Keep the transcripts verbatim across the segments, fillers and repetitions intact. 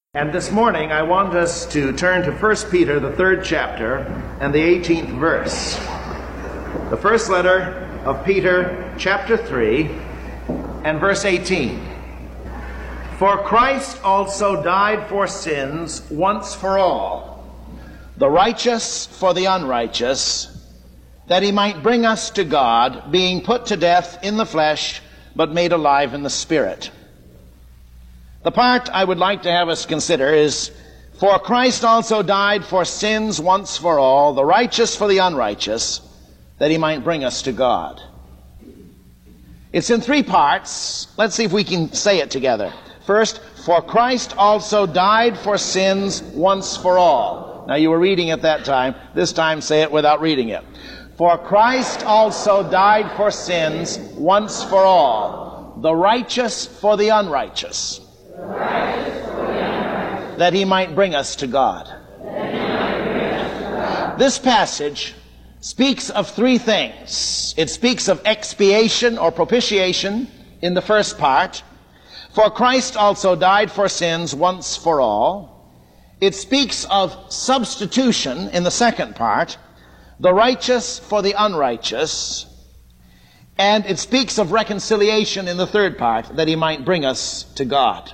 And this morning I want us to turn to First Peter, the third chapter, and the eighteenth verse. The first letter of Peter, chapter three, and verse eighteen. For Christ also died for sins once for all, the righteous for the unrighteous, that he might bring us to God, being put to death in the flesh, but made alive in the Spirit. The part I would like to have us consider is, for Christ also died for sins once for all, the righteous for the unrighteous, that he might bring us to God. It's in three parts. Let's see if we can say it together. First, for Christ also died for sins once for all. Now you were reading at that time. This time say it without reading it. For Christ also died for sins once for all, the righteous for the unrighteous, that he might bring us to God. This passage speaks of three things. It speaks of expiation or propitiation in the first part. For Christ also died for sins once for all. It speaks of substitution in the second part, the righteous for the unrighteous. And it speaks of reconciliation in the third part, that he might bring us to God.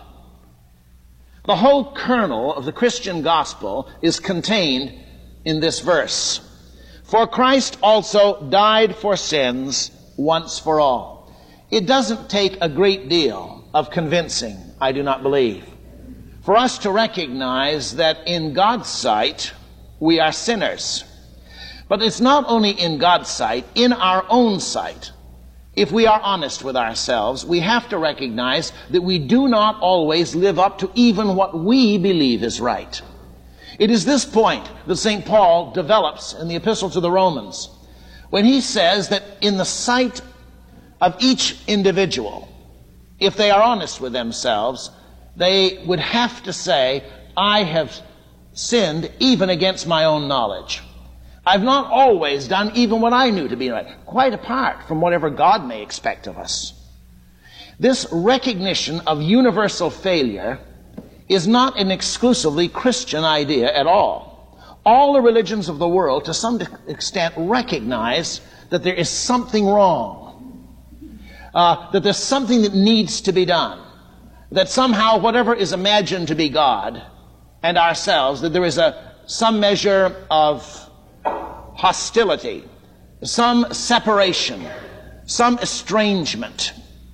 The whole kernel of the Christian gospel is contained in this verse. For Christ also died for sins once for all. It doesn't take a great deal of convincing, I do not believe, for us to recognize that in God's sight we are sinners. But it's not only in God's sight, in our own sight. If we are honest with ourselves, we have to recognize that we do not always live up to even what we believe is right. It is this point that Saint Paul develops in the Epistle to the Romans, when he says that in the sight of each individual, if they are honest with themselves, they would have to say, I have sinned even against my own knowledge. I've not always done even what I knew to be right, quite apart from whatever God may expect of us. This recognition of universal failure is not an exclusively Christian idea at all. All the religions of the world, to some extent, recognize that there is something wrong, uh, that there's something that needs to be done, that somehow whatever is imagined to be God and ourselves, that there is a some measure of hostility, some separation, some estrangement.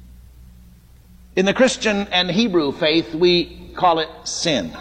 In the Christian and Hebrew faith, we call it sin.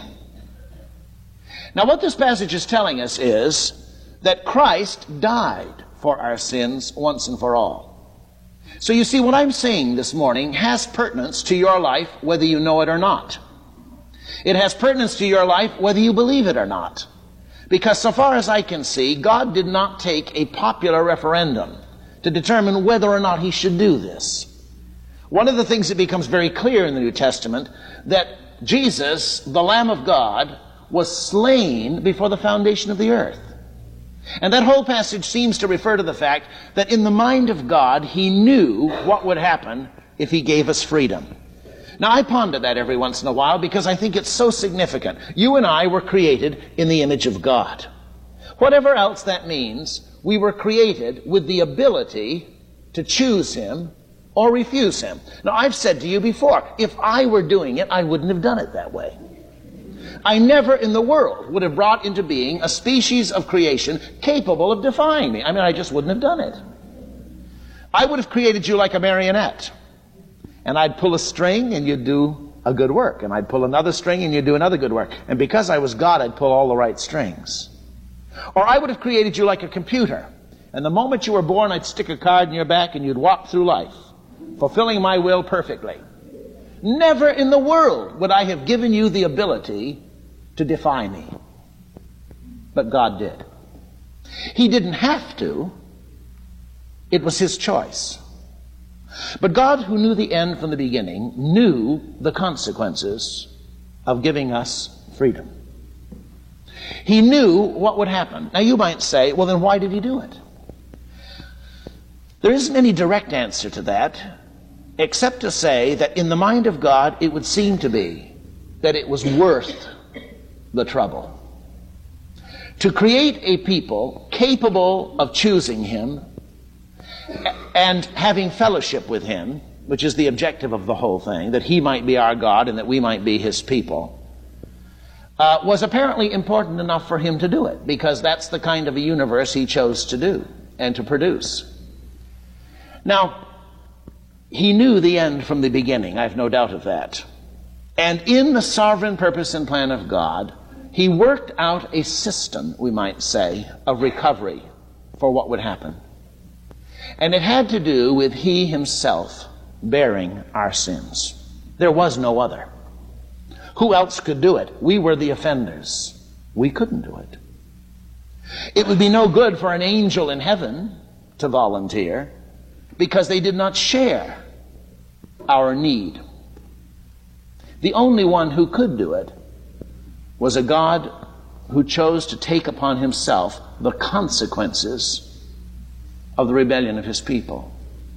Now, what this passage is telling us is that Christ died for our sins once and for all. So you see, what I'm saying this morning has pertinence to your life whether you know it or not. It has pertinence to your life whether you believe it or not. Because so far as I can see, God did not take a popular referendum to determine whether or not he should do this. One of the things that becomes very clear in the New Testament, that Jesus, the Lamb of God, was slain before the foundation of the earth. And that whole passage seems to refer to the fact that in the mind of God, he knew what would happen if he gave us freedom. Now, I ponder that every once in a while because I think it's so significant. You and I were created in the image of God. Whatever else that means, we were created with the ability to choose him or refuse him. Now, I've said to you before, if I were doing it, I wouldn't have done it that way. I never in the world would have brought into being a species of creation capable of defying me. I mean, I just wouldn't have done it. I would have created you like a marionette. And I'd pull a string and you'd do a good work. And I'd pull another string and you'd do another good work. And because I was God, I'd pull all the right strings. Or I would have created you like a computer. And the moment you were born, I'd stick a card in your back and you'd walk through life, fulfilling my will perfectly. Never in the world would I have given you the ability to defy me. But God did. He didn't have to. It was his choice. But God, who knew the end from the beginning, knew the consequences of giving us freedom. He knew what would happen. Now you might say, well, then why did he do it? There isn't any direct answer to that, except to say that in the mind of God, it would seem to be that it was worth the trouble to create a people capable of choosing him and having fellowship with him, which is the objective of the whole thing, that he might be our God and that we might be his people, uh, was apparently important enough for him to do it, because that's the kind of a universe he chose to do and to produce. Now, he knew the end from the beginning, I have no doubt of that. And in the sovereign purpose and plan of God, he worked out a system, we might say, of recovery for what would happen. And it had to do with he himself bearing our sins. There was no other. Who else could do it? We were the offenders. We couldn't do it. It would be no good for an angel in heaven to volunteer, because they did not share our need. The only one who could do it was a God who chose to take upon himself the consequences of the rebellion of his people.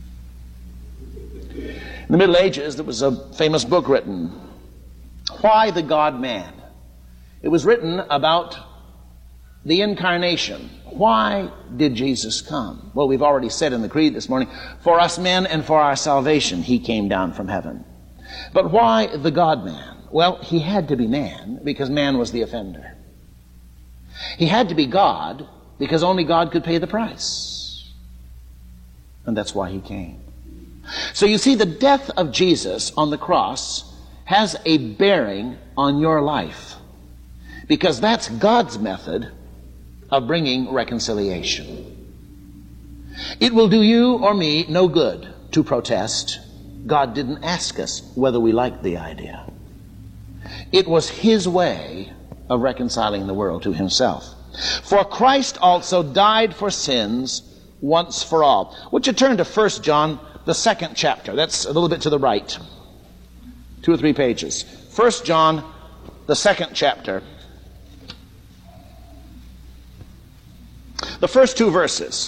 In the Middle Ages, there was a famous book written, Why the God-Man? It was written about the incarnation. Why did Jesus come? Well, we've already said in the creed this morning, for us men and for our salvation, he came down from heaven. But why the God-Man? Well, he had to be man because man was the offender. He had to be God because only God could pay the price. And that's why he came. So you see, the death of Jesus on the cross has a bearing on your life, because that's God's method of bringing reconciliation. It will do you or me no good to protest. God didn't ask us whether we liked the idea. It was his way of reconciling the world to himself. For Christ also died for sins once for all. Would you turn to First John, the second chapter? That's a little bit to the right. Two or three pages. First John, the second chapter. The first two verses.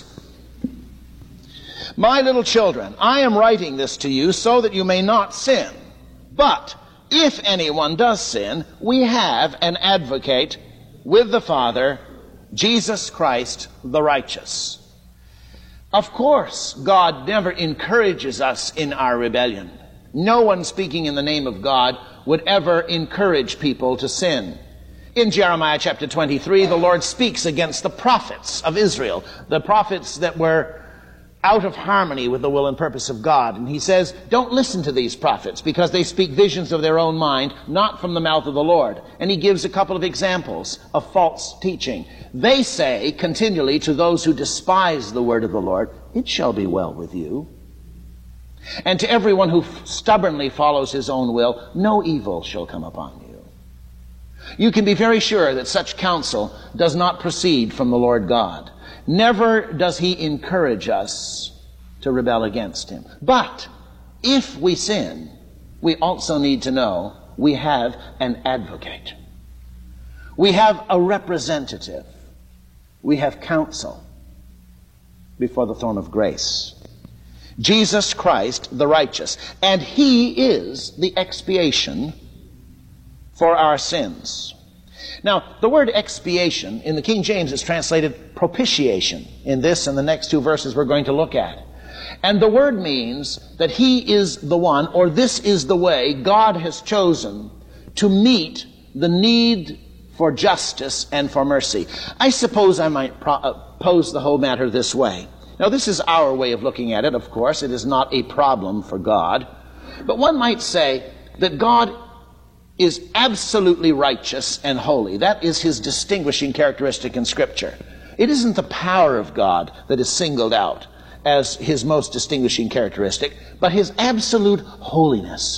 My little children, I am writing this to you so that you may not sin. But if anyone does sin, we have an advocate with the Father, Jesus Christ the righteous. Of course, God never encourages us in our rebellion. No one speaking in the name of God would ever encourage people to sin. In Jeremiah chapter twenty-three, the Lord speaks against the prophets of Israel, the prophets that were out of harmony with the will and purpose of God. And he says, don't listen to these prophets because they speak visions of their own mind, not from the mouth of the Lord. And he gives a couple of examples of false teaching. They say continually to those who despise the word of the Lord, it shall be well with you. And to everyone who stubbornly follows his own will, no evil shall come upon you. You can be very sure that such counsel does not proceed from the Lord God. Never does he encourage us to rebel against him. But if we sin, we also need to know we have an advocate. We have a representative. We have counsel before the throne of grace. Jesus Christ, the righteous. And he is the expiation for our sins. Now, the word expiation in the King James is translated propitiation in this and the next two verses we're going to look at. And the word means that he is the one, or this is the way God has chosen to meet the need for justice and for mercy. I suppose I might pro- uh, pose the whole matter this way. Now, this is our way of looking at it, of course. It is not a problem for God. But one might say that God is absolutely righteous and holy. That is his distinguishing characteristic in Scripture. It isn't the power of God that is singled out as his most distinguishing characteristic, but his absolute holiness.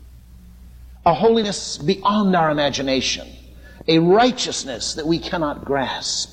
A holiness beyond our imagination. A righteousness that we cannot grasp.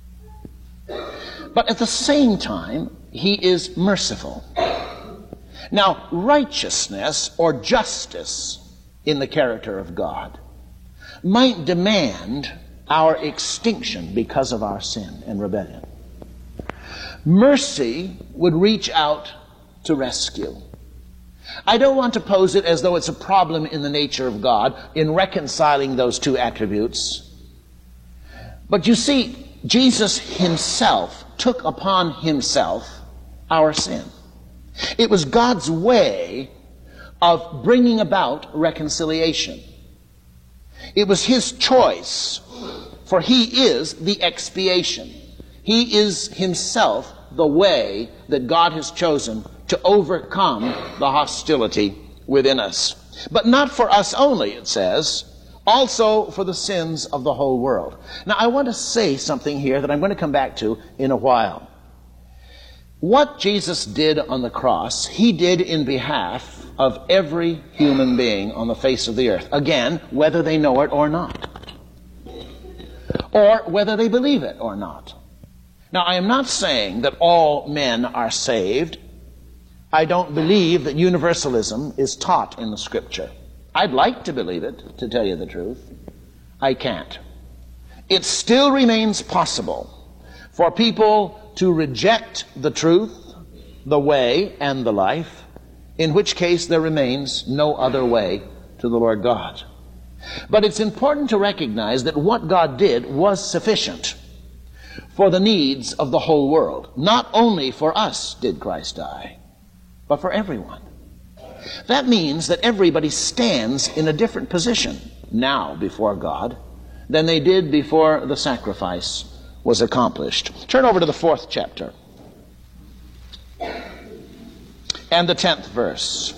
But at the same time, he is merciful. Now, righteousness or justice in the character of God might demand our extinction because of our sin and rebellion. Mercy would reach out to rescue. I don't want to pose it as though it's a problem in the nature of God in reconciling those two attributes. But you see, Jesus himself took upon himself our sin. It was God's way of bringing about reconciliation. It was his choice, for he is the expiation. He is himself the way that God has chosen to overcome the hostility within us. But not for us only, it says, also for the sins of the whole world. Now, I want to say something here that I'm going to come back to in a while. What Jesus did on the cross, he did in behalf of every human being on the face of the earth. Again, whether they know it or not. Or whether they believe it or not. Now, I am not saying that all men are saved. I don't believe that universalism is taught in the Scripture. I'd like to believe it, to tell you the truth. I can't. It still remains possible for people to reject the truth, the way, and the life, in which case there remains no other way to the Lord God. But it's important to recognize that what God did was sufficient for the needs of the whole world. Not only for us did Christ die, but for everyone. That means that everybody stands in a different position now before God than they did before the sacrifice was accomplished. Turn over to the fourth chapter and the tenth verse.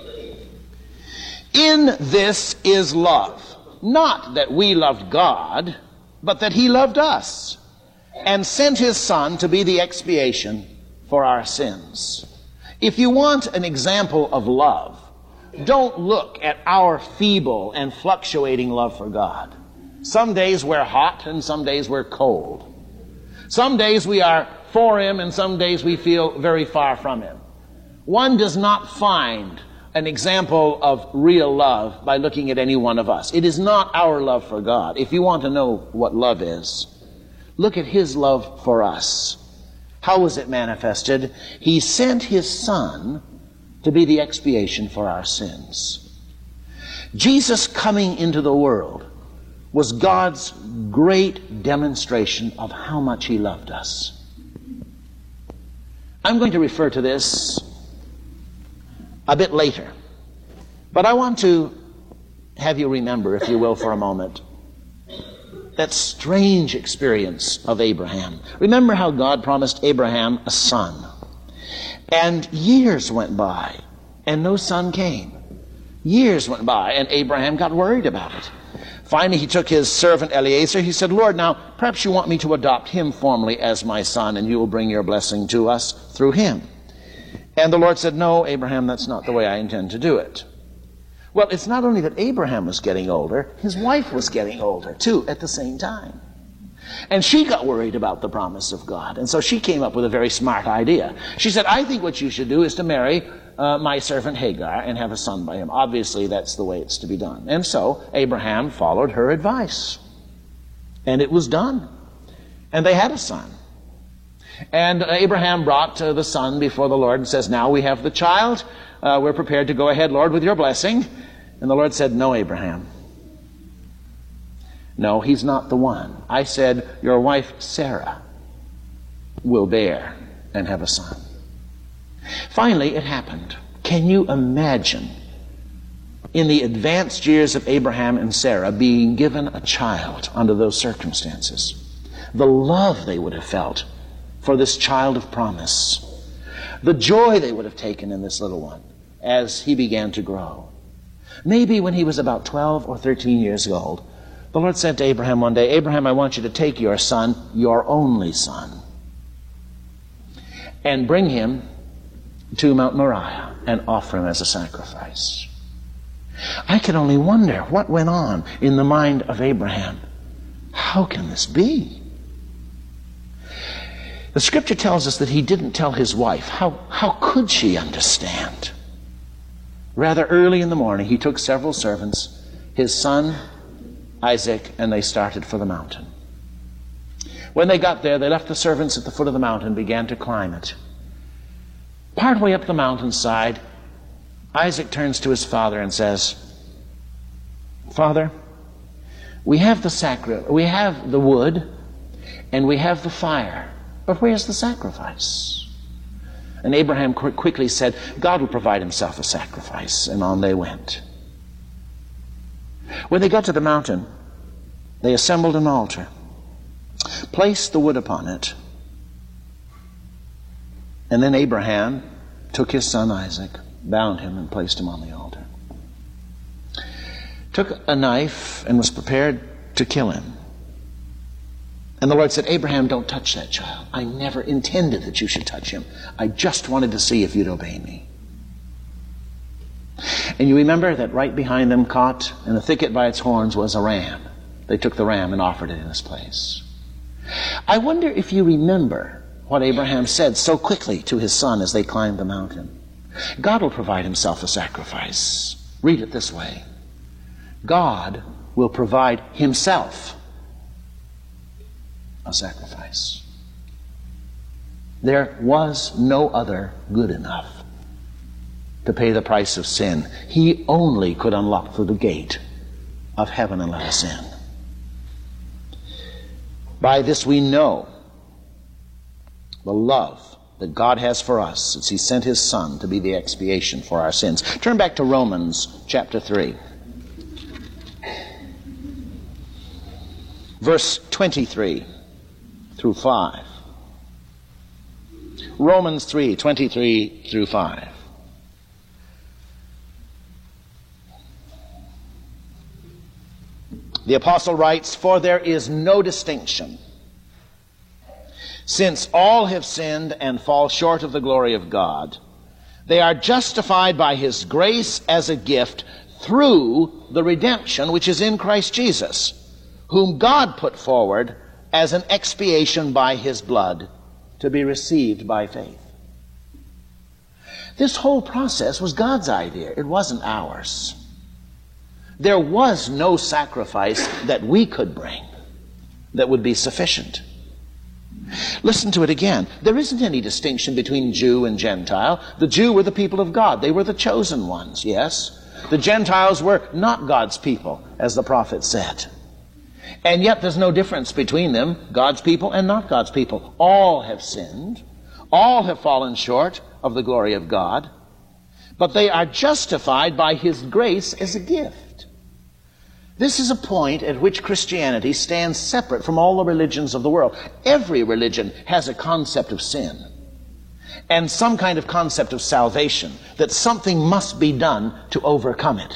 In this is love, not that we loved God, but that he loved us and sent his Son to be the expiation for our sins. If you want an example of love, don't look at our feeble and fluctuating love for God. Some days we're hot and some days we're cold. Some days we are for him and some days we feel very far from him. One does not find an example of real love by looking at any one of us. It is not our love for God. If you want to know what love is, look at his love for us. How was it manifested? He sent his Son to be the expiation for our sins. Jesus coming into the world was God's great demonstration of how much he loved us. I'm going to refer to this a bit later, but I want to have you remember, if you will, for a moment, that strange experience of Abraham. Remember how God promised Abraham a son. And years went by, and no son came. Years went by, and Abraham got worried about it. Finally, he took his servant Eliezer. He said, Lord, now, perhaps you want me to adopt him formally as my son, and you will bring your blessing to us through him. And the Lord said, no, Abraham, that's not the way I intend to do it. Well, it's not only that Abraham was getting older, his wife was getting older, too, at the same time. And she got worried about the promise of God. And so she came up with a very smart idea. She said, I think what you should do is to marry uh, my servant Hagar and have a son by him. Obviously, that's the way it's to be done. And so Abraham followed her advice. And it was done. And they had a son. And Abraham brought uh, the son before the Lord and says, now we have the child. Uh, we're prepared to go ahead, Lord, with your blessing. And the Lord said, no, Abraham. No, he's not the one. I said, your wife Sarah will bear and have a son. Finally, it happened. Can you imagine in the advanced years of Abraham and Sarah being given a child under those circumstances? The love they would have felt for this child of promise. The joy they would have taken in this little one as he began to grow. Maybe when he was about twelve or thirteen years old, the Lord said to Abraham one day, Abraham, I want you to take your son, your only son, and bring him to Mount Moriah and offer him as a sacrifice. I can only wonder what went on in the mind of Abraham. How can this be? The Scripture tells us that he didn't tell his wife. How, how could she understand? Rather early in the morning, he took several servants, his son, Isaac, and they started for the mountain. When they got there, they left the servants at the foot of the mountain and began to climb it. Partway up the mountainside, Isaac turns to his father and says, Father, we have the sacri- we have the wood and we have the fire, but where's the sacrifice? And Abraham qu- quickly said, God will provide himself a sacrifice. And on they went. When they got to the mountain, they assembled an altar, placed the wood upon it, and then Abraham took his son Isaac, bound him, and placed him on the altar. Took a knife and was prepared to kill him. And the Lord said, Abraham, don't touch that child. I never intended that you should touch him. I just wanted to see if you'd obey me. And you remember that right behind them, caught in a thicket by its horns, was a ram. They took the ram and offered it in its place. I wonder if you remember what Abraham said so quickly to his son as they climbed the mountain. God will provide himself a sacrifice. Read it this way. God will provide himself a sacrifice. There was no other good enough to pay the price of sin. He only could unlock the gate of heaven and let us in. By this we know the love that God has for us, as he sent his Son to be the expiation for our sins. Turn back to Romans chapter three. Verse twenty-three through five. Romans three, twenty-three through five. The apostle writes, For there is no distinction, since all have sinned and fall short of the glory of God. They are justified by his grace as a gift through the redemption which is in Christ Jesus, whom God put forward as an expiation by his blood, to be received by faith. This whole process was God's idea. It wasn't ours. There was no sacrifice that we could bring that would be sufficient. Listen to it again. There isn't any distinction between Jew and Gentile. The Jew were the people of God. They were the chosen ones, yes. The Gentiles were not God's people, as the prophet said. And yet there's no difference between them, God's people and not God's people. All have sinned. All have fallen short of the glory of God. But they are justified by his grace as a gift. This is a point at which Christianity stands separate from all the religions of the world. Every religion has a concept of sin and some kind of concept of salvation, that something must be done to overcome it.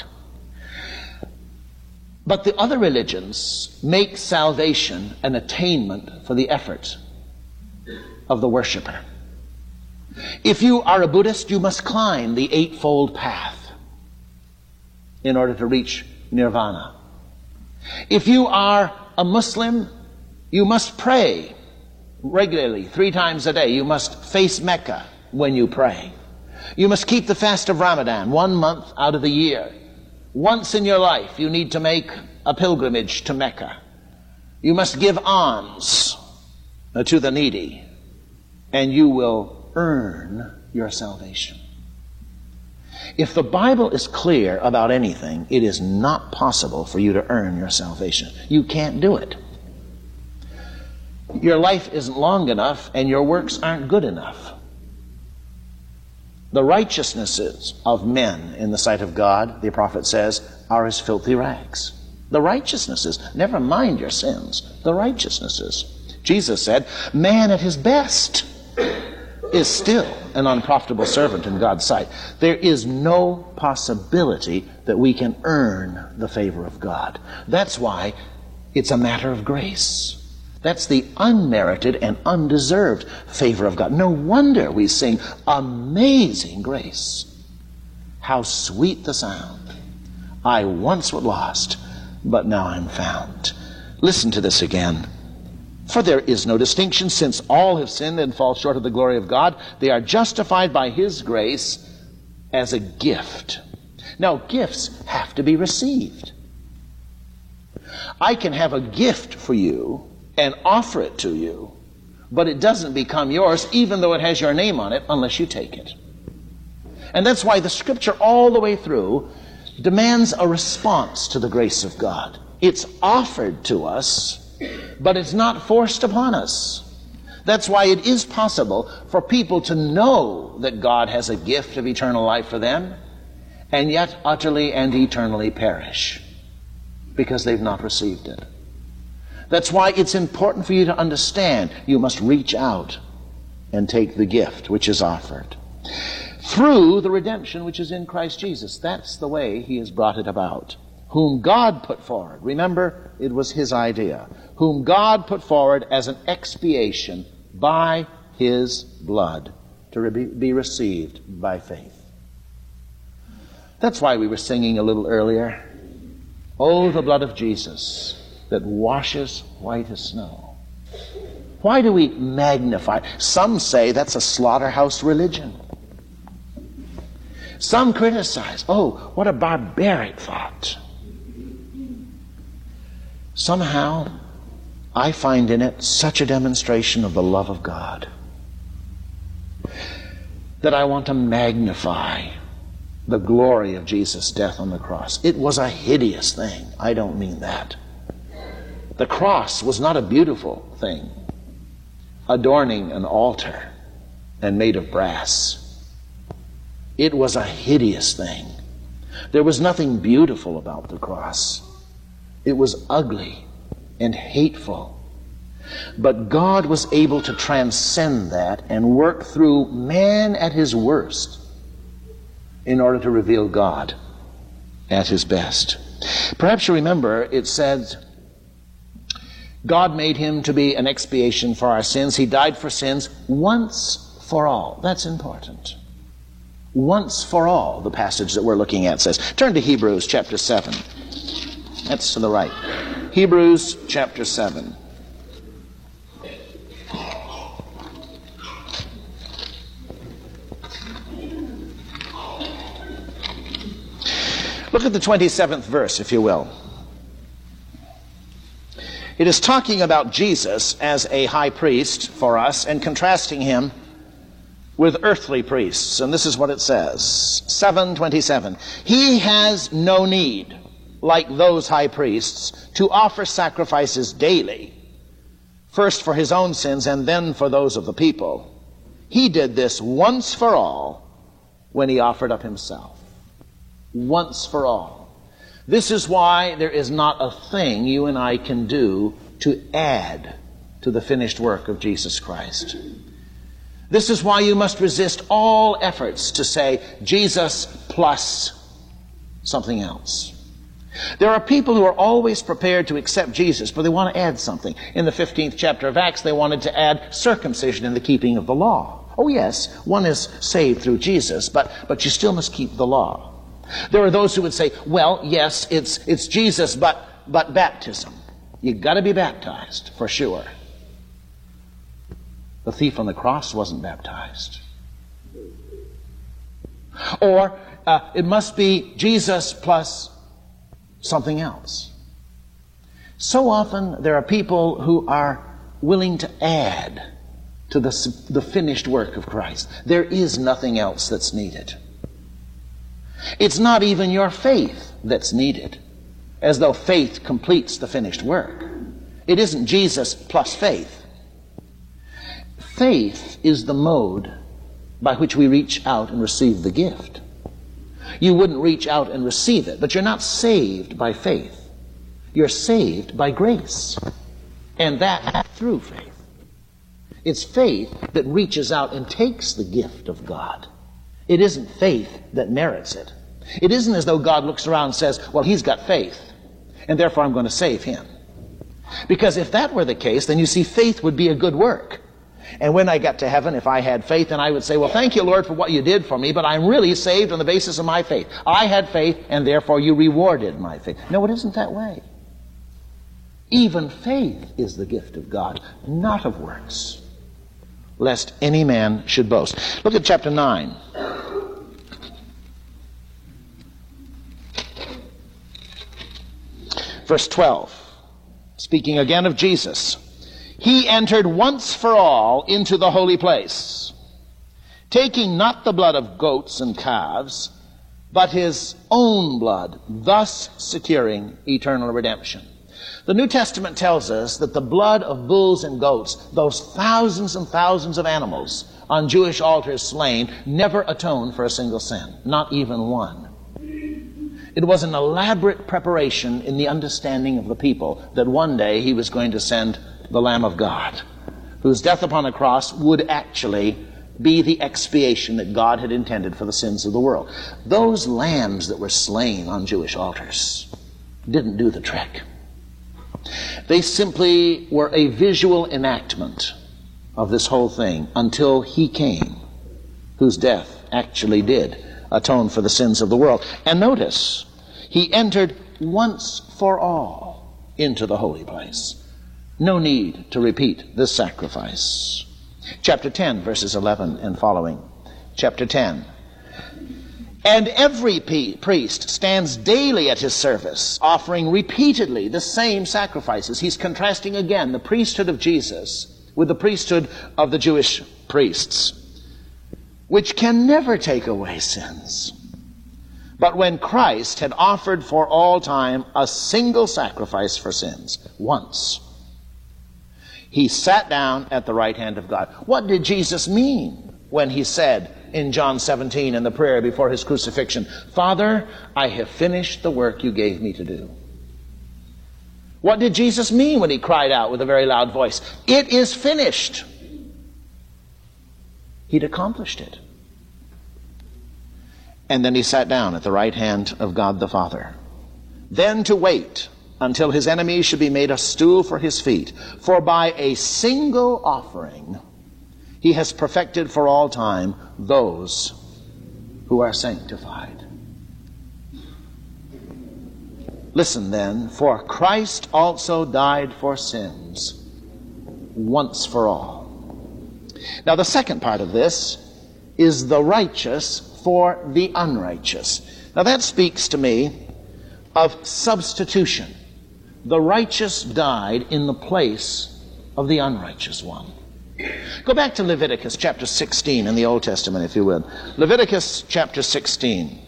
But the other religions make salvation an attainment for the effort of the worshiper. If you are a Buddhist, you must climb the Eightfold Path in order to reach nirvana. If you are a Muslim, you must pray regularly, three times a day. You must face Mecca when you pray. You must keep the fast of Ramadan one month out of the year. Once in your life, you need to make a pilgrimage to Mecca. You must give alms to the needy, and you will earn your salvation. If the Bible is clear about anything, it is not possible for you to earn your salvation. You can't do it. Your life isn't long enough, and your works aren't good enough. The righteousnesses of men in the sight of God, the prophet says, are as filthy rags. The righteousnesses, never mind your sins, the righteousnesses. Jesus said, man at his best is still an unprofitable servant in God's sight. There is no possibility that we can earn the favor of God. That's why it's a matter of grace. That's the unmerited and undeserved favor of God. No wonder we sing, Amazing Grace. How sweet the sound. I once was lost, but now I'm found. Listen to this again. For there is no distinction, since all have sinned and fall short of the glory of God. They are justified by his grace as a gift. Now, gifts have to be received. I can have a gift for you and offer it to you, but it doesn't become yours, even though it has your name on it, unless you take it. And that's why the Scripture all the way through demands a response to the grace of God. It's offered to us, but it's not forced upon us. That's why it is possible for people to know that God has a gift of eternal life for them, and yet utterly and eternally perish because they've not received it. That's why it's important for you to understand you must reach out and take the gift which is offered through the redemption which is in Christ Jesus. That's the way he has brought it about. Whom God put forward. Remember, it was his idea. Whom God put forward as an expiation by his blood to be received by faith. That's why we were singing a little earlier, "Oh, the blood of Jesus that washes white as snow." Why do we magnify? Some say that's a slaughterhouse religion. Some criticize, oh, what a barbaric thought. Somehow, I find in it such a demonstration of the love of God that I want to magnify the glory of Jesus' death on the cross. It was a hideous thing. I don't mean that. The cross was not a beautiful thing, adorning an altar and made of brass. It was a hideous thing. There was nothing beautiful about the cross. It was ugly and hateful. But God was able to transcend that and work through man at his worst in order to reveal God at his best. Perhaps you remember it said, God made him to be an expiation for our sins. He died for sins once for all. That's important. Once for all, the passage that we're looking at says. Turn to Hebrews chapter seven. That's to the right. Hebrews chapter seven. Look at the twenty-seventh verse, if you will. It is talking about Jesus as a high priest for us and contrasting him with earthly priests. And this is what it says. seven twenty-seven. He has no need, like those high priests, to offer sacrifices daily, first for his own sins and then for those of the people. He did this once for all when he offered up himself. Once for all. This is why there is not a thing you and I can do to add to the finished work of Jesus Christ. This is why you must resist all efforts to say Jesus plus something else. There are people who are always prepared to accept Jesus, but they want to add something. In the fifteenth chapter of Acts, they wanted to add circumcision in the keeping of the law. Oh yes, one is saved through Jesus, but, but you still must keep the law. There are those who would say, well, yes, it's, it's Jesus, but, but baptism. You've got to be baptized, for sure. The thief on the cross wasn't baptized. Or uh, it must be Jesus plus something else. So often there are people who are willing to add to the, the finished work of Christ. There is nothing else that's needed. It's not even your faith that's needed, as though faith completes the finished work. It isn't Jesus plus faith. Faith is the mode by which we reach out and receive the gift. You wouldn't reach out and receive it, but you're not saved by faith. You're saved by grace, and that through faith. It's faith that reaches out and takes the gift of God. It isn't faith that merits it. It isn't as though God looks around and says, well, he's got faith, and therefore I'm going to save him. Because if that were the case, then you see, faith would be a good work. And when I got to heaven, if I had faith, then I would say, well, thank you, Lord, for what you did for me, but I'm really saved on the basis of my faith. I had faith, and therefore you rewarded my faith. No, it isn't that way. Even faith is the gift of God, not of works, lest any man should boast. Look at chapter nine. Verse twelve. Speaking again of Jesus. He entered once for all into the holy place, taking not the blood of goats and calves, but his own blood, thus securing eternal redemption. The New Testament tells us that the blood of bulls and goats, those thousands and thousands of animals on Jewish altars slain, never atoned for a single sin, not even one. It was an elaborate preparation in the understanding of the people that one day he was going to send the Lamb of God, whose death upon a cross would actually be the expiation that God had intended for the sins of the world. Those lambs that were slain on Jewish altars didn't do the trick. They simply were a visual enactment of this whole thing until he came, whose death actually did atone for the sins of the world. And notice, he entered once for all into the holy place. No need to repeat this sacrifice. Chapter ten, verses eleven and following. Chapter ten. And every priest stands daily at his service, offering repeatedly the same sacrifices. He's contrasting again the priesthood of Jesus with the priesthood of the Jewish priests, which can never take away sins. But when Christ had offered for all time a single sacrifice for sins, once, he sat down at the right hand of God. What did Jesus mean when he said in John seventeen in the prayer before his crucifixion, Father, I have finished the work you gave me to do? What did Jesus mean when he cried out with a very loud voice, it is finished? He'd accomplished it. And then he sat down at the right hand of God the Father. Then to wait until his enemies should be made a stool for his feet. For by a single offering he has perfected for all time those who are sanctified. Listen then, for Christ also died for sins once for all. Now the second part of this is the righteous for the unrighteous. Now that speaks to me of substitution. The righteous died in the place of the unrighteous one. Go back to Leviticus chapter sixteen in the Old Testament, if you will. Leviticus chapter sixteen.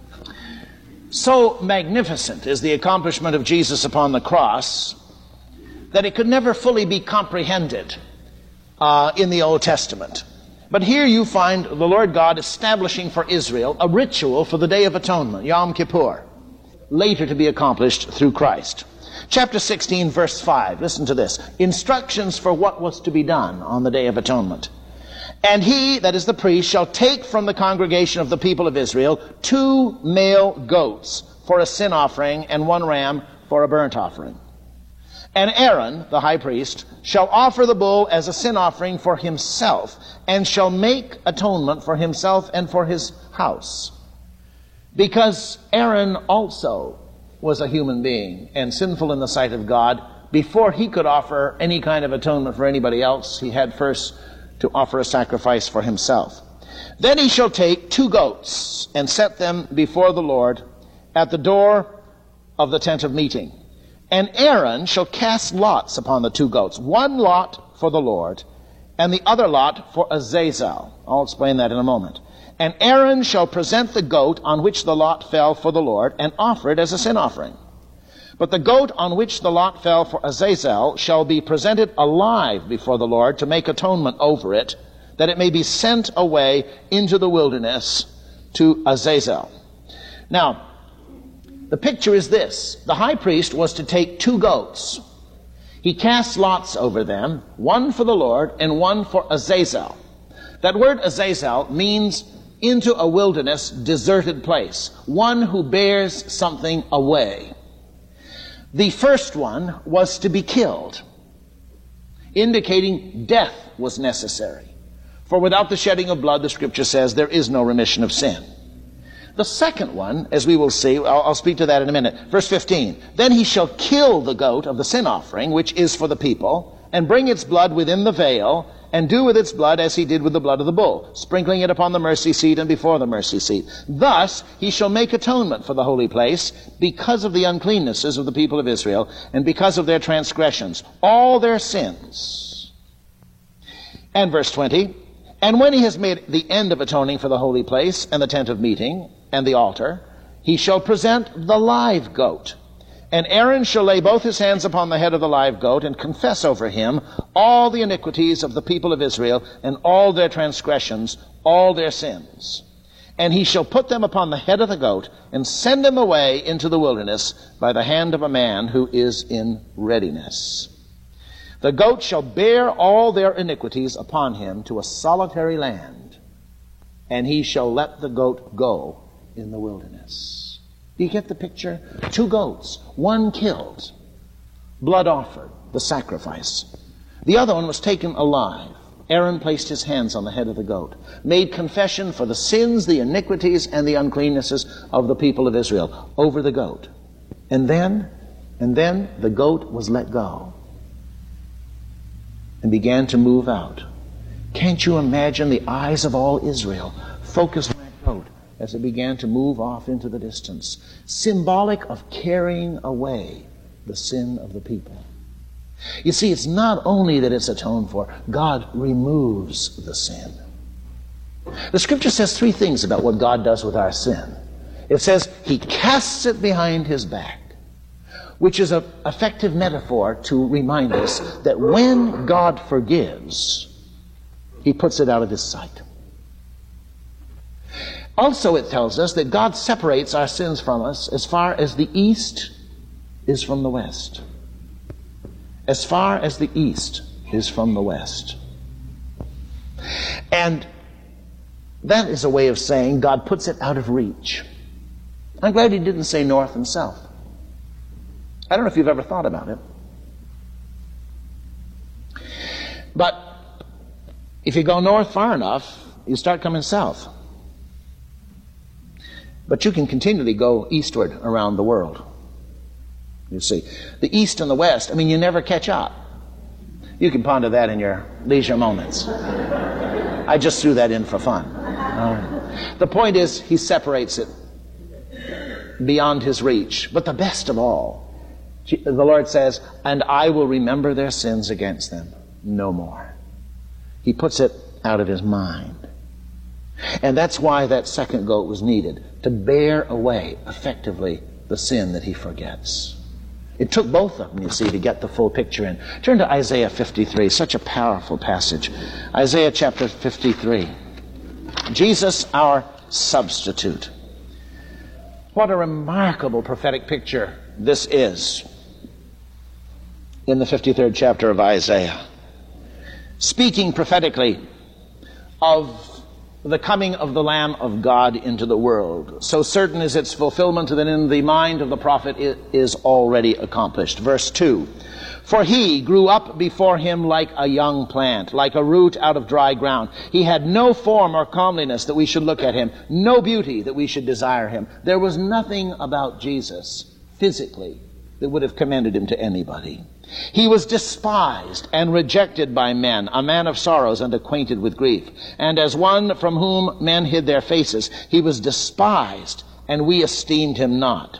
So magnificent is the accomplishment of Jesus upon the cross that it could never fully be comprehended uh, in the Old Testament. But here you find the Lord God establishing for Israel a ritual for the Day of Atonement, Yom Kippur, later to be accomplished through Christ. Chapter sixteen, verse five. Listen to this. Instructions for what was to be done on the Day of Atonement. And he, that is the priest, shall take from the congregation of the people of Israel two male goats for a sin offering and one ram for a burnt offering. And Aaron, the high priest, shall offer the bull as a sin offering for himself, and shall make atonement for himself and for his house. Because Aaron also was a human being and sinful in the sight of God, before he could offer any kind of atonement for anybody else, he had first to offer a sacrifice for himself. Then he shall take two goats and set them before the Lord at the door of the tent of meeting. And Aaron shall cast lots upon the two goats, one lot for the Lord, and the other lot for Azazel. I'll explain that in a moment. And Aaron shall present the goat on which the lot fell for the Lord, and offer it as a sin offering. But the goat on which the lot fell for Azazel shall be presented alive before the Lord to make atonement over it, that it may be sent away into the wilderness to Azazel. Now, the picture is this. The high priest was to take two goats. He cast lots over them, one for the Lord and one for Azazel. That word Azazel means into a wilderness, deserted place. One who bears something away. The first one was to be killed, indicating death was necessary. For without the shedding of blood, the Scripture says, there is no remission of sin. The second one, as we will see, I'll, I'll speak to that in a minute. Verse fifteen, then he shall kill the goat of the sin offering, which is for the people, and bring its blood within the veil, and do with its blood as he did with the blood of the bull, sprinkling it upon the mercy seat and before the mercy seat. Thus he shall make atonement for the holy place, because of the uncleannesses of the people of Israel, and because of their transgressions, all their sins. And verse twenty, And when he has made the end of atoning for the holy place and the tent of meeting and the altar, he shall present the live goat. And Aaron shall lay both his hands upon the head of the live goat and confess over him all the iniquities of the people of Israel and all their transgressions, all their sins. And he shall put them upon the head of the goat and send them away into the wilderness by the hand of a man who is in readiness. The goat shall bear all their iniquities upon him to a solitary land, and he shall let the goat go in the wilderness. Do you get the picture? Two goats, one killed, blood offered, the sacrifice. The other one was taken alive. Aaron placed his hands on the head of the goat, made confession for the sins, the iniquities, and the uncleannesses of the people of Israel over the goat. And then, and then the goat was let go and began to move out. Can't you imagine the eyes of all Israel focused on that goat as it began to move off into the distance, symbolic of carrying away the sin of the people? You see, it's not only that it's atoned for, God removes the sin. The Scripture says three things about what God does with our sin. It says he casts it behind his back, which is an effective metaphor to remind us that when God forgives, he puts it out of his sight. Also, it tells us that God separates our sins from us as far as the east is from the west. As far as the east is from the west. And that is a way of saying God puts it out of reach. I'm glad he didn't say north and south. I don't know if you've ever thought about it. But if you go north far enough, you start coming south. But you can continually go eastward around the world. You see, the east and the west, I mean, you never catch up. You can ponder that in your leisure moments. I just threw that in for fun. All right. The point is, he separates it beyond his reach. But the best of all, the Lord says, and I will remember their sins against them no more. He puts it out of his mind. And that's why that second goat was needed, to bear away effectively the sin that he forgets. It took both of them, you see, to get the full picture in. Turn to Isaiah fifty-three, such a powerful passage. Isaiah chapter fifty-three. Jesus, our substitute. What a remarkable prophetic picture this is in the fifty-third chapter of Isaiah. Speaking prophetically of the coming of the Lamb of God into the world. So certain is its fulfillment that in the mind of the prophet it is already accomplished. Verse two. For he grew up before him like a young plant, like a root out of dry ground. He had no form or comeliness that we should look at him, no beauty that we should desire him. There was nothing about Jesus physically that would have commended him to anybody. He was despised and rejected by men, a man of sorrows and acquainted with grief. And as one from whom men hid their faces, he was despised, and we esteemed him not.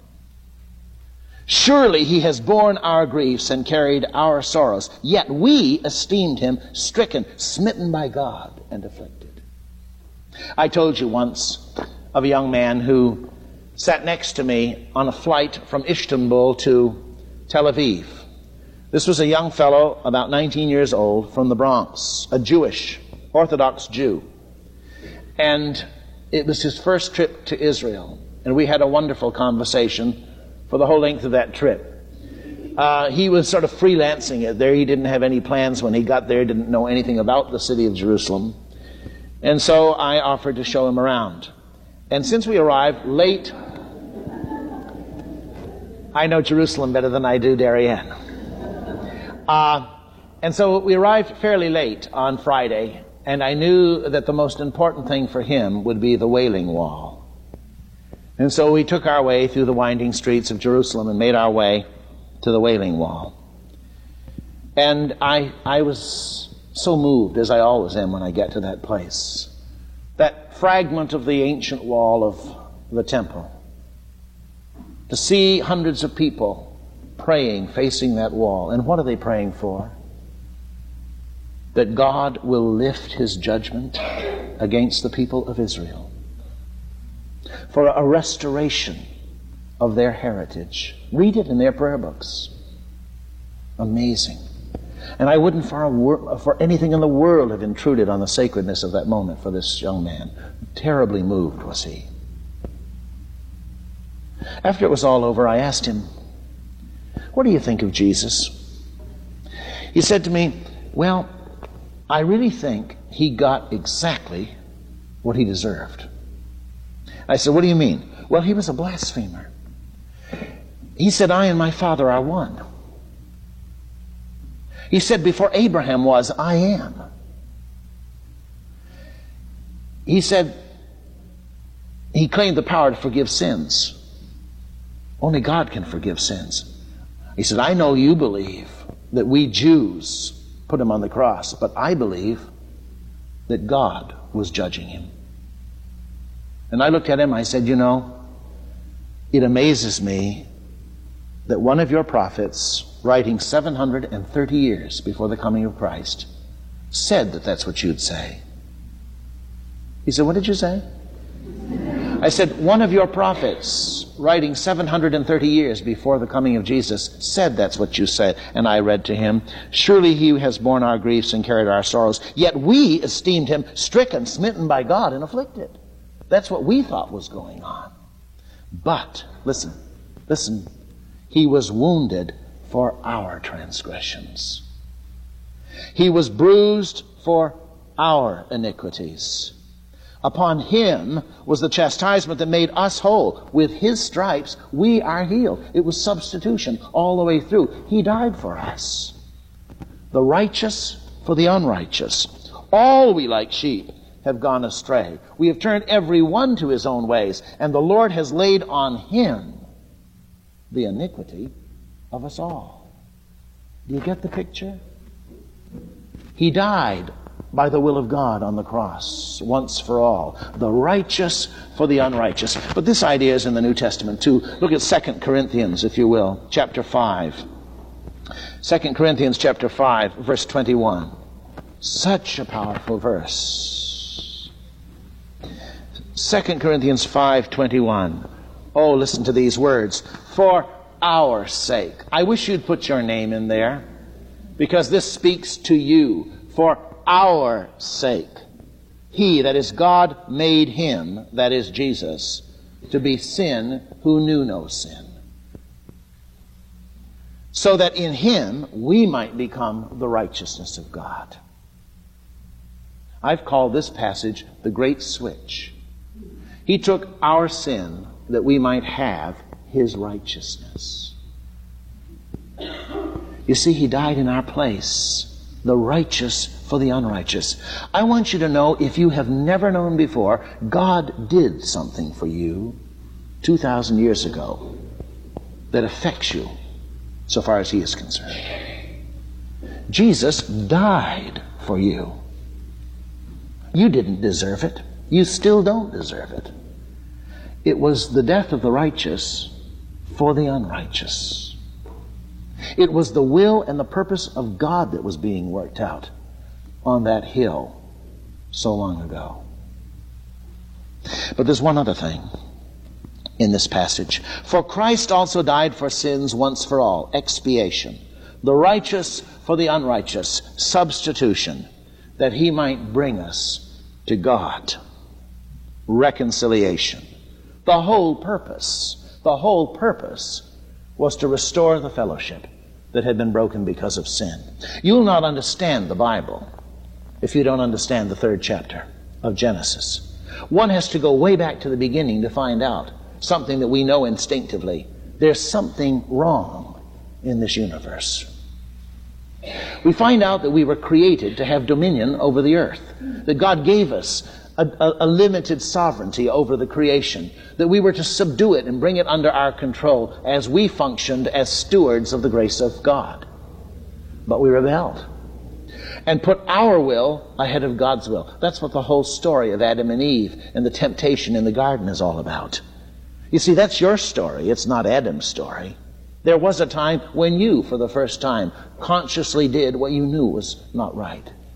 Surely he has borne our griefs and carried our sorrows, yet we esteemed him stricken, smitten by God, and afflicted. I told you once of a young man who sat next to me on a flight from Istanbul to Tel Aviv. This was a young fellow, about nineteen years old, from the Bronx, a Jewish, Orthodox Jew. And it was his first trip to Israel. And we had a wonderful conversation for the whole length of that trip. Uh, he was sort of freelancing it there. He didn't have any plans when he got there, didn't know anything about the city of Jerusalem. And so I offered to show him around. And since we arrived late, I know Jerusalem better than I do Darien. Uh, and so we arrived fairly late on Friday, and I knew that the most important thing for him would be the Wailing Wall. And so we took our way through the winding streets of Jerusalem and made our way to the Wailing Wall. And I, I was so moved, as I always am when I get to that place. That fragment of the ancient wall of the temple. To see hundreds of people praying, facing that wall. And what are they praying for? that God will lift his judgment against the people of Israel for a restoration of their heritage. Read it in their prayer books. Amazing. And I wouldn't for, a wor- for anything in the world have intruded on the sacredness of that moment for this young man. Terribly moved was he. After it was all over, I asked him, "What do you think of Jesus?" He said to me, "Well, I really think he got exactly what he deserved." I said, "What do you mean?" "Well, he was a blasphemer. He said, 'I and my Father are one.' He said, 'Before Abraham was, I am.' He said, he claimed the power to forgive sins. Only God can forgive sins. He said, 'I know you believe that we Jews put him on the cross, but I believe that God was judging him.' And I looked at him, I said, 'You know, it amazes me that one of your prophets, writing seven hundred thirty years before the coming of Christ, said that that's what you'd say.' He said, 'What did you say?' I said, 'One of your prophets, writing seven hundred thirty years before the coming of Jesus, said that's what you said.' And I read to him, 'Surely he has borne our griefs and carried our sorrows, yet we esteemed him stricken, smitten by God, and afflicted.' That's what we thought was going on. But, listen, listen, he was wounded for our transgressions. He was bruised for our iniquities. Upon him was the chastisement that made us whole. With his stripes we are healed." It was substitution all the way through. He died for us. The righteous for the unrighteous. All we like sheep have gone astray. We have turned every one to his own ways, and the Lord has laid on him the iniquity of us all. Do you get the picture? He died by the will of God on the cross, once for all. The righteous for the unrighteous. But this idea is in the New Testament too. Look at Second Corinthians, if you will, chapter five. Second Corinthians chapter five, verse twenty-one. Such a powerful verse. Second Corinthians five twenty-one. Oh, listen to these words. For our sake. I wish you'd put your name in there, because this speaks to you. For our sake. He, that is God, made him, that is Jesus, to be sin who knew no sin, so that in him we might become the righteousness of God. I've called this passage the great switch. He took our sin that we might have his righteousness. You see, he died in our place, the righteous for the unrighteous. I want you to know, if you have never known before, God did something for you two thousand years ago that affects you so far as he is concerned. Jesus died for you. You didn't deserve it. You still don't deserve it. It was the death of the righteous for the unrighteous. It was the will and the purpose of God that was being worked out on that hill so long ago. But there's one other thing in this passage. For Christ also died for sins once for all, expiation. The righteous for the unrighteous, substitution, that he might bring us to God. Reconciliation. The whole purpose, the whole purpose was to restore the fellowship that had been broken because of sin. You'll not understand the Bible if you don't understand the third chapter of Genesis. One has to go way back to the beginning to find out something that we know instinctively. There's something wrong in this universe. We find out that we were created to have dominion over the earth, that God gave us a, a, a limited sovereignty over the creation, that we were to subdue it and bring it under our control as we functioned as stewards of the grace of God. But we rebelled and put our will ahead of God's will. That's what the whole story of Adam and Eve and the temptation in the garden is all about. You see, that's your story. It's not Adam's story. There was a time when you, for the first time, consciously did what you knew was not right.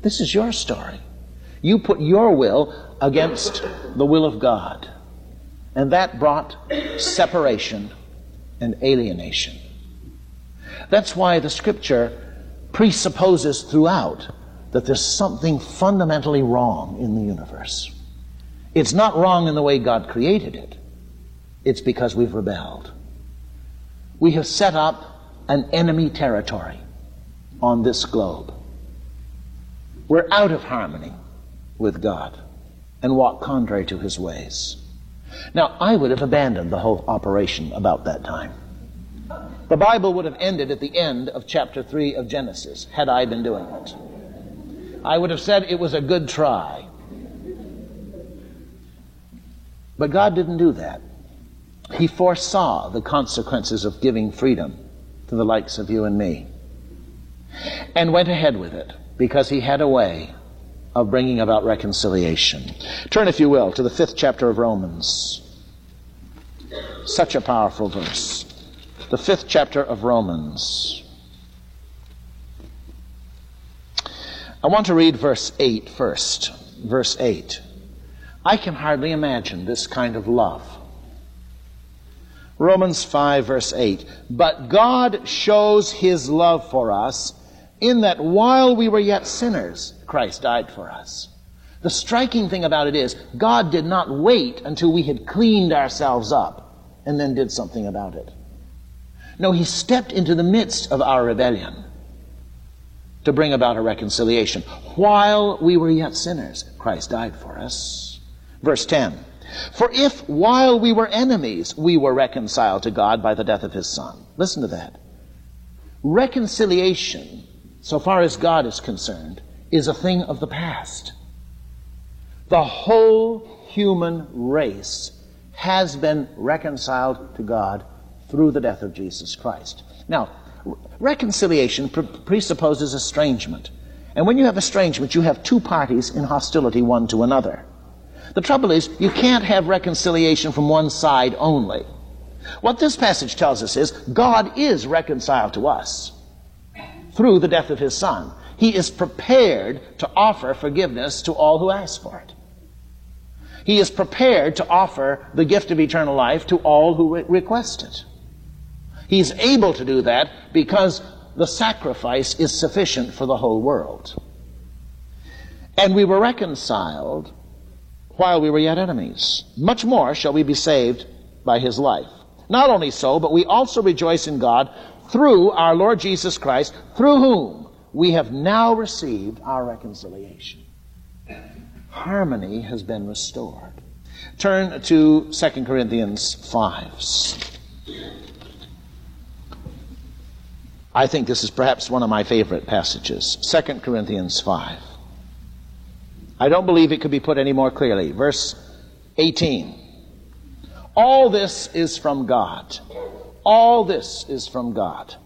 This is your story. You put your will against the will of God. And that brought separation and alienation. That's why the Scripture presupposes throughout that there's something fundamentally wrong in the universe. It's not wrong in the way God created it. It's because we've rebelled. We have set up an enemy territory on this globe. We're out of harmony with God and walk contrary to His ways. Now, I would have abandoned the whole operation about that time. The Bible would have ended at the end of chapter three of Genesis had I been doing it. I would have said it was a good try. But God didn't do that. He foresaw the consequences of giving freedom to the likes of you and me, and went ahead with it because He had a way of bringing about reconciliation. Turn, if you will, to the fifth chapter of Romans. Such a powerful verse. The fifth chapter of Romans. I want to read verse eight first. Verse eight. I can hardly imagine this kind of love. Romans five, verse eight. But God shows His love for us in that while we were yet sinners, Christ died for us. The striking thing about it is, God did not wait until we had cleaned ourselves up and then did something about it. No, He stepped into the midst of our rebellion to bring about a reconciliation. While we were yet sinners, Christ died for us. Verse ten. For if while we were enemies, we were reconciled to God by the death of His Son. Listen to that. Reconciliation, so far as God is concerned, is a thing of the past. The whole human race has been reconciled to God through the death of Jesus Christ. Now, reconciliation pre- presupposes estrangement. And when you have estrangement, you have two parties in hostility one to another. The trouble is, you can't have reconciliation from one side only. What this passage tells us is, God is reconciled to us through the death of His Son. He is prepared to offer forgiveness to all who ask for it. He is prepared to offer the gift of eternal life to all who re- request it. He's able to do that because the sacrifice is sufficient for the whole world. And we were reconciled while we were yet enemies. Much more shall we be saved by His life. Not only so, but we also rejoice in God through our Lord Jesus Christ, through whom we have now received our reconciliation. Harmony has been restored. Turn to Second Corinthians five. I think this is perhaps one of my favorite passages. Second Corinthians five. I don't believe it could be put any more clearly. Verse eighteen. All this is from God. All this is from God,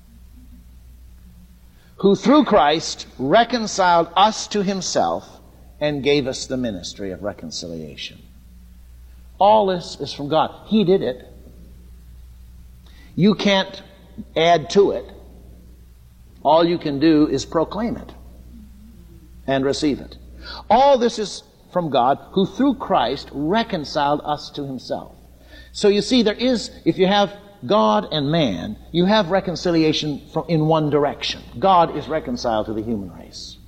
who through Christ reconciled us to Himself and gave us the ministry of reconciliation. All this is from God. He did it. You can't add to it. All you can do is proclaim it and receive it. All this is from God, who through Christ reconciled us to Himself. So you see, there is, if you have God and man, you have reconciliation from, in one direction. God is reconciled to the human race.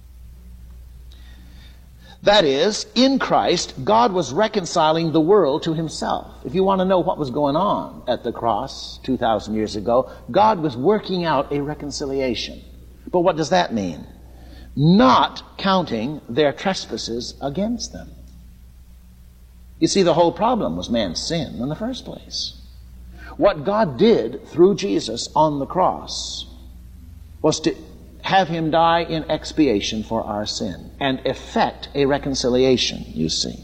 That is, in Christ, God was reconciling the world to Himself. If you want to know what was going on at the cross two thousand years ago, God was working out a reconciliation. But what does that mean? Not counting their trespasses against them. You see, the whole problem was man's sin in the first place. What God did through Jesus on the cross was to have Him die in expiation for our sin and effect a reconciliation, you see.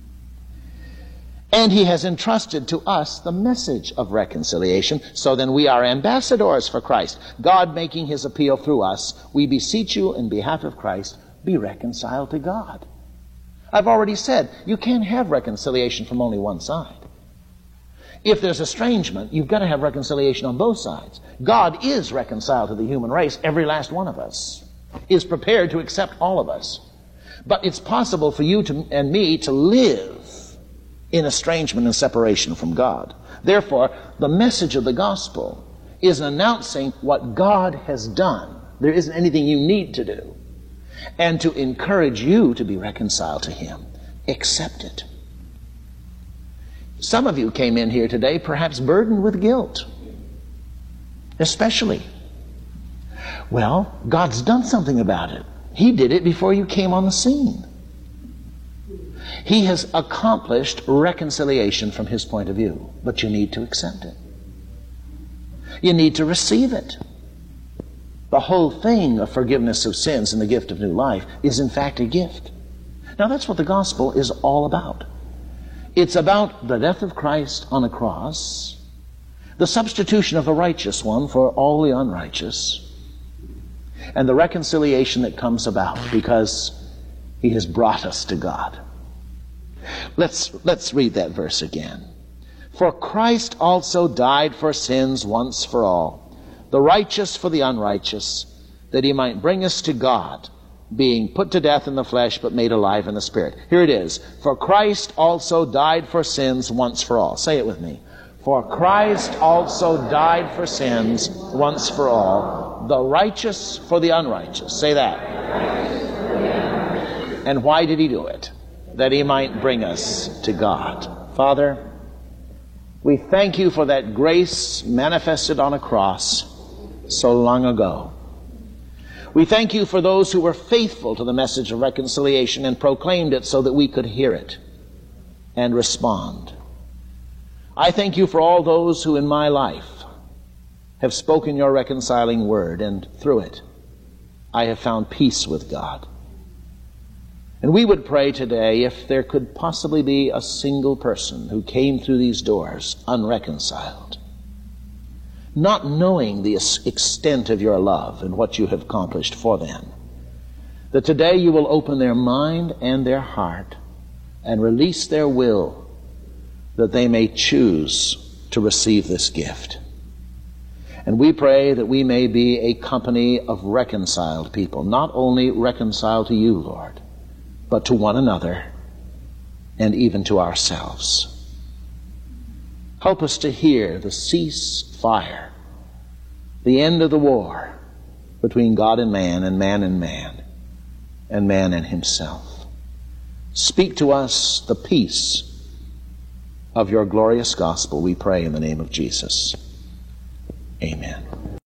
And He has entrusted to us the message of reconciliation. So then we are ambassadors for Christ, God making His appeal through us. We beseech you in behalf of Christ, be reconciled to God. I've already said, you can't have reconciliation from only one side. If there's estrangement, you've got to have reconciliation on both sides. God is reconciled to the human race, every last one of us. is prepared to accept all of us. But it's possible for you to, and me to live in estrangement and separation from God. Therefore, the message of the gospel is announcing what God has done. There isn't anything you need to do. And to encourage you to be reconciled to Him. Accept it. Some of you came in here today perhaps burdened with guilt. Especially. Well, God's done something about it. He did it before you came on the scene. He has accomplished reconciliation from His point of view, but you need to accept it. You need to receive it. The whole thing of forgiveness of sins and the gift of new life is in fact a gift. Now that's what the gospel is all about. It's about the death of Christ on a cross, the substitution of the righteous one for all the unrighteous, and the reconciliation that comes about because He has brought us to God. Let's, let's read that verse again. For Christ also died for sins once for all, the righteous for the unrighteous, that He might bring us to God, being put to death in the flesh, but made alive in the Spirit. Here it is. For Christ also died for sins once for all. Say it with me. For Christ also died for sins once for all, the righteous for the unrighteous. Say that. And why did He do it? That He might bring us to God. Father, we thank You for that grace manifested on a cross so long ago. We thank You for those who were faithful to the message of reconciliation and proclaimed it so that we could hear it and respond. I thank You for all those who in my life have spoken Your reconciling word, and through it I have found peace with God. And we would pray today if there could possibly be a single person who came through these doors unreconciled, not knowing the extent of Your love and what You have accomplished for them, that today You will open their mind and their heart and release their will that they may choose to receive this gift. And we pray that we may be a company of reconciled people, not only reconciled to You, Lord, but to one another and even to ourselves. Help us to hear the ceasefire, the end of the war between God and man, and man and man, and man and himself. Speak to us the peace of Your glorious gospel, we pray in the name of Jesus. Amen.